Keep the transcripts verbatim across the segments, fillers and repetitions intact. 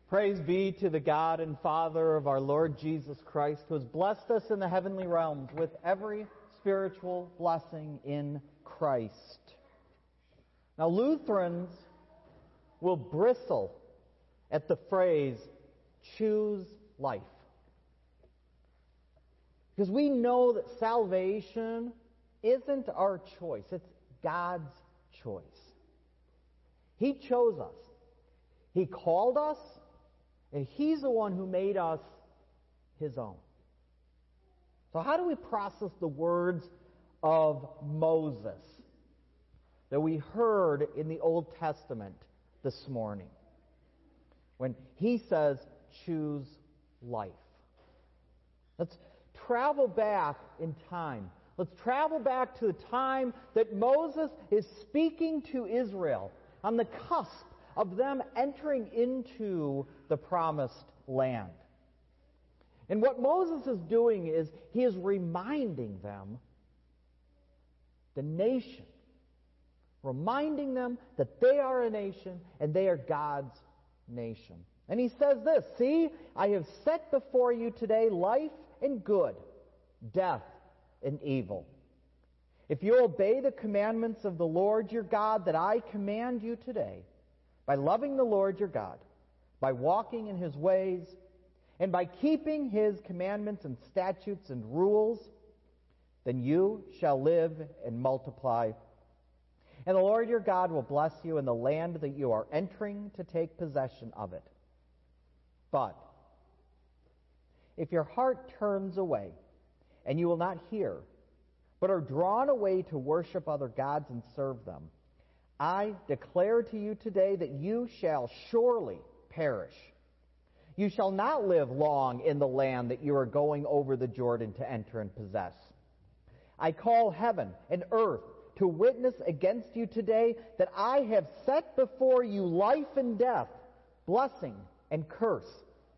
Praise be to the God and Father of our Lord Jesus Christ, who has blessed us in the heavenly realms with every spiritual blessing in Christ. Now, Lutherans will bristle at the phrase, choose life. Because we know that salvation isn't our choice, it's God's choice. He chose us. He called us, and He's the one who made us His own. So how do we process the words of Moses that we heard in the Old Testament this morning when he says, choose life? Let's travel back in time. Let's travel back to the time that Moses is speaking to Israel on the cusp of them entering into the promised land. And what Moses is doing is he is reminding them, the nation, reminding them that they are a nation and they are God's nation. And he says this, see, I have set before you today life and good, death and evil. If you obey the commandments of the Lord your God that I command you today, by loving the Lord your God, by walking in His ways, and by keeping His commandments and statutes and rules, then you shall live and multiply. And the Lord your God will bless you in the land that you are entering to take possession of it. But if your heart turns away, and you will not hear, but are drawn away to worship other gods and serve them, I declare to you today that you shall surely perish. You shall not live long in the land that you are going over the Jordan to enter and possess. I call heaven and earth to witness against you today that I have set before you life and death, blessing and curse.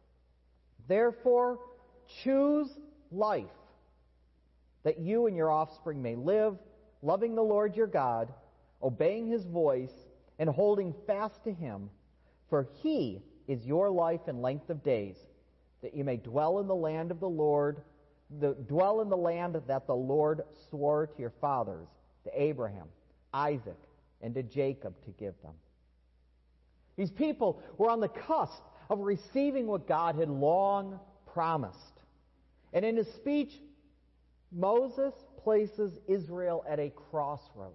Therefore, choose life, that you and your offspring may live, loving the Lord your God, obeying His voice, and holding fast to Him, for He is your life and length of days, that you may dwell in the land of the Lord, the, dwell in the land that the Lord swore to your fathers, to Abraham, Isaac, and to Jacob to give them. These people were on the cusp of receiving what God had long promised. And in his speech, Moses places Israel at a crossroads.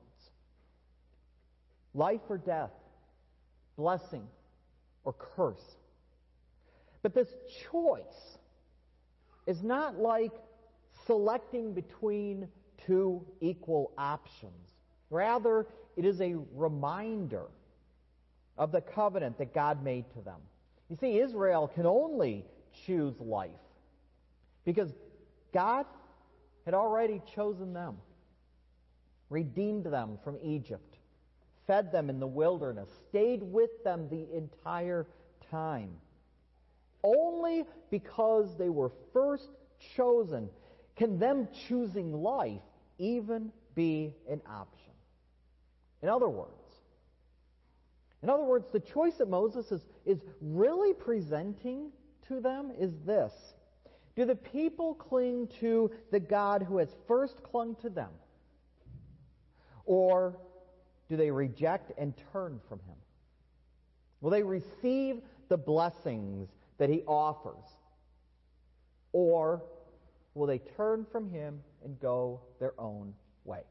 Life or death, blessing or curse. But this choice is not like selecting between two equal options. Rather, it is a reminder of the covenant that God made to them. You see, Israel can only choose life because God had already chosen them, redeemed them from Egypt, fed them in the wilderness, stayed with them the entire time. Only because they were first chosen can them choosing life even be an option. In other words, in other words, the choice that Moses is, is really presenting to them is this. Do the people cling to the God who has first clung to them? Or do they reject and turn from Him? Will they receive the blessings that He offers? Or will they turn from Him and go their own way?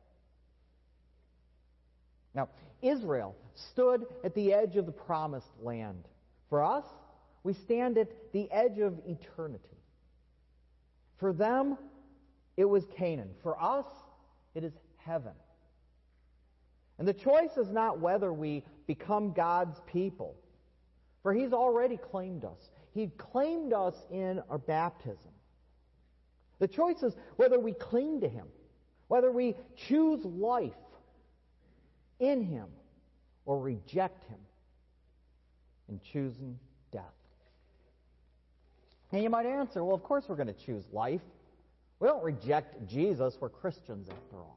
Now, Israel stood at the edge of the promised land. For us, we stand at the edge of eternity. For them, it was Canaan. For us, it is heaven. And the choice is not whether we become God's people, for He's already claimed us. He claimed us in our baptism. The choice is whether we cling to Him, whether we choose life in Him or reject Him and choosing death. And you might answer, well, of course we're going to choose life. We don't reject Jesus. We're Christians after all.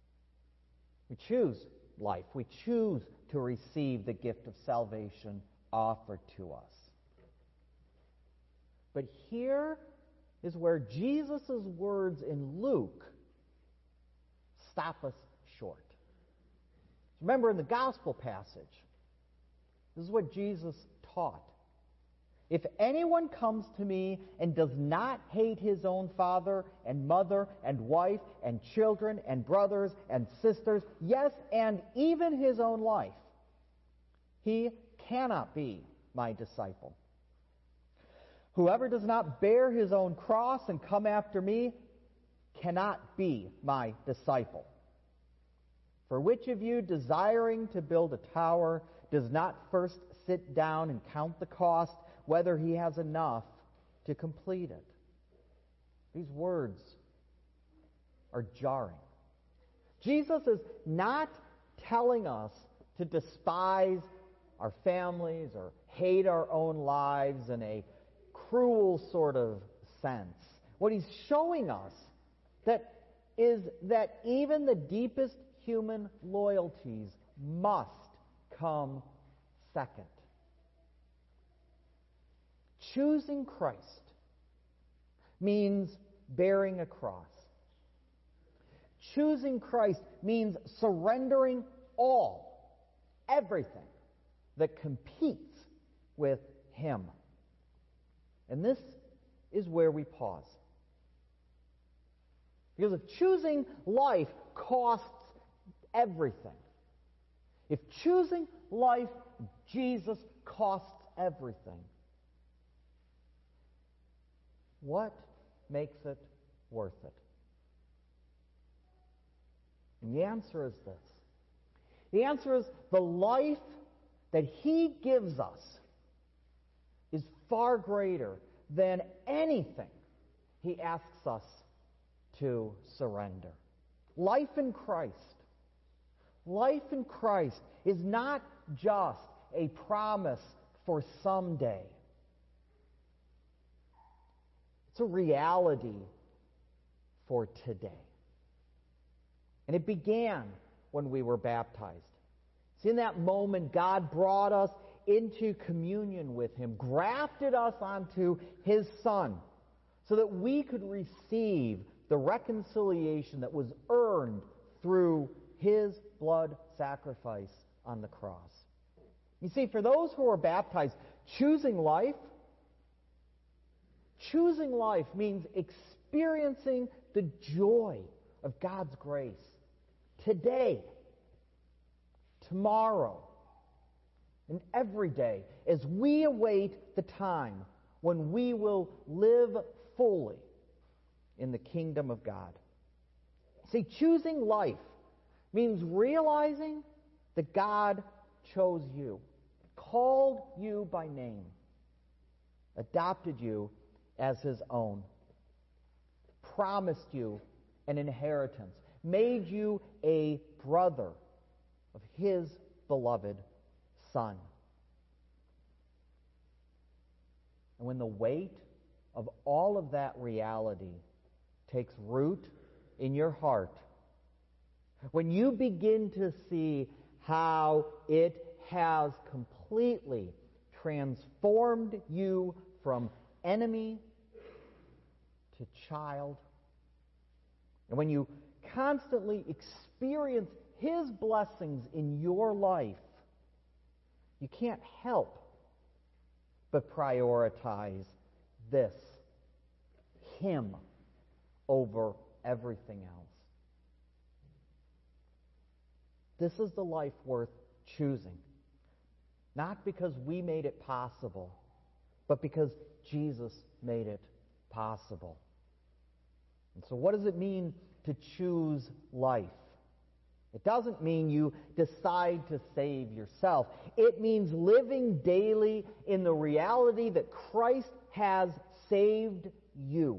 We choose life. We choose to receive the gift of salvation offered to us. But here is where Jesus' words in Luke stop us short. Remember, in the gospel passage, this is what Jesus taught. If anyone comes to me and does not hate his own father and mother and wife and children and brothers and sisters, yes, and even his own life, he cannot be my disciple. Whoever does not bear his own cross and come after me cannot be my disciple. For which of you, desiring to build a tower, does not first sit down and count the cost, whether he has enough to complete it? These words are jarring. Jesus is not telling us to despise our families or hate our own lives in a cruel sort of sense. What he's showing us that is that even the deepest human loyalties must come second. Choosing Christ means bearing a cross. Choosing Christ means surrendering all, everything that competes with Him. And this is where we pause. Because if choosing life costs everything, if choosing life, Jesus, costs everything, what makes it worth it? And the answer is this. The answer is the life that He gives us is far greater than anything He asks us to surrender. Life in Christ. Life in Christ is not just a promise for someday. It's a reality for today. And it began when we were baptized. See, in that moment, God brought us into communion with Him, grafted us onto His Son, so that we could receive the reconciliation that was earned through His blood sacrifice on the cross. You see, for those who are baptized, choosing life, choosing life means experiencing the joy of God's grace today, tomorrow, and every day as we await the time when we will live fully in the kingdom of God. See, choosing life means realizing that God chose you, called you by name, adopted you as His own, promised you an inheritance, made you a brother of His beloved Son. And when the weight of all of that reality takes root in your heart, when you begin to see how it has completely transformed you from enemy to child, and when you constantly experience His blessings in your life, you can't help but prioritize this, Him, over everything else. This is the life worth choosing. Not because we made it possible, but because Jesus made it possible. And so what does it mean to choose life? It doesn't mean you decide to save yourself. It means living daily in the reality that Christ has saved you.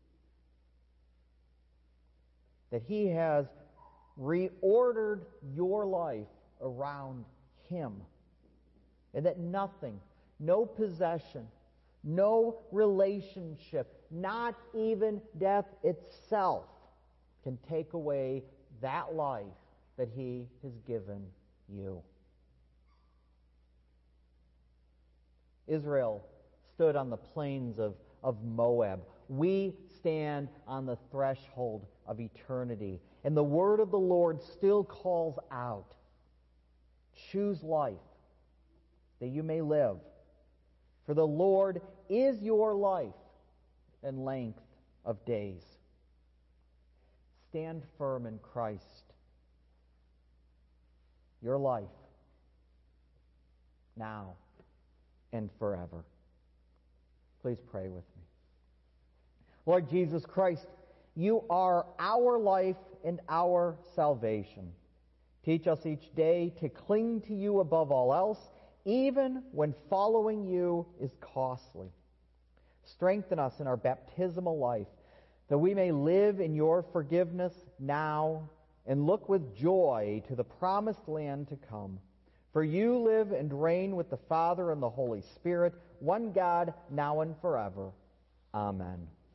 That He has reordered your life around Him. And that nothing, no possession, no relationship, not even death itself can take away that life that He has given you. Israel stood on the plains of, of Moab. We stand on the threshold of eternity. And the word of the Lord still calls out, choose life, that you may live. For the Lord is your life and length of days. Stand firm in Christ. Your life, now and forever. Please pray with me. Lord Jesus Christ, you are our life and our salvation. Teach us each day to cling to you above all else, even when following you is costly. Strengthen us in our baptismal life, that we may live in your forgiveness now and look with joy to the promised land to come. For you live and reign with the Father and the Holy Spirit, one God, now and forever. Amen.